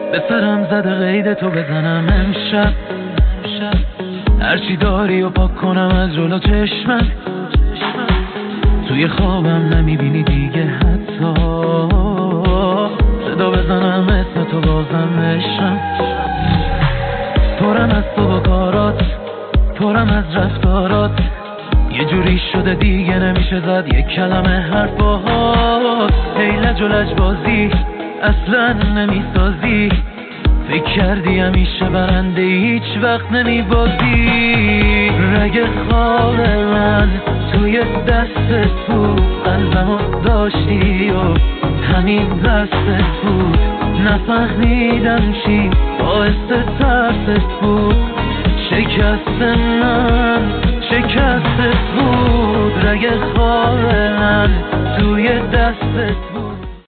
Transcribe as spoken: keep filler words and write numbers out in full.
به سرم زده قید تو بزنم امشب، هرچی داری و پاک کنم از جلو چشمت. توی خوابم نمیبینی دیگه حتی، صدا بزنم اسم تو بازم بشم. پرم از تو با کارات، پرم از رفتارات، یه جوری شده دیگه نمیشه زد یک کلمه حرف باهات. هی لج و لج بازی اصلا نمیسازی، فکر کردی همیشه برنده هیچ وقت نمیبازی. رگ خواب من توی دستت بود، قلبمو داشتی و همین دستت بود. نفهمیدم چی باعث ترست بود، شکست من شکستت بود. رگ خواب من توی دستت بود.